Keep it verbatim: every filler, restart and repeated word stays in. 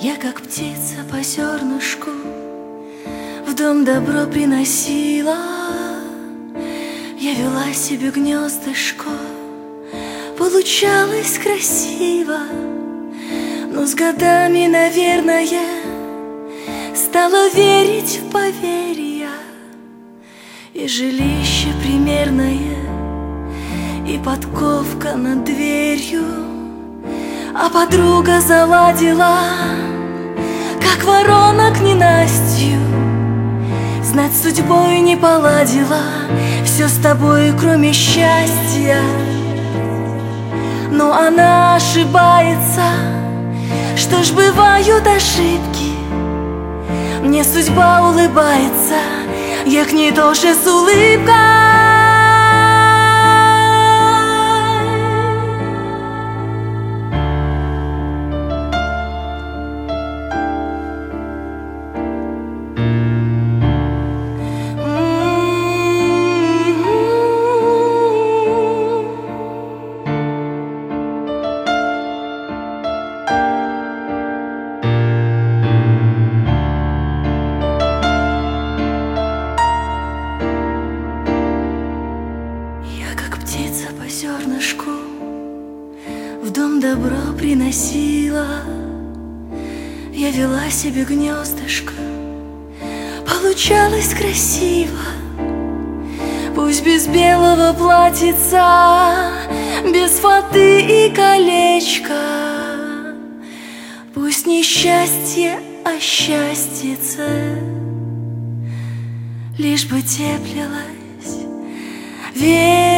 Я, как птица по зернышку, в дом добро приносила. Я вела себе гнездышко, получалось красиво. Но с годами, наверное, стала верить в поверья. И жилище примерное, и подковка над дверью. А подруга заладила, как воронок ненастью. Знать, с судьбой не поладила, все с тобой, кроме счастья. Но она ошибается, что ж, бывают ошибки. Мне судьба улыбается, я к ней тоже с улыбкой. Птица по зернышку в дом добро приносила. Я вела себе гнездышко, получалось красиво. Пусть без белого платьица, без фаты и колечка. Пусть не счастье, а счастьице, лишь бы теплилась верь.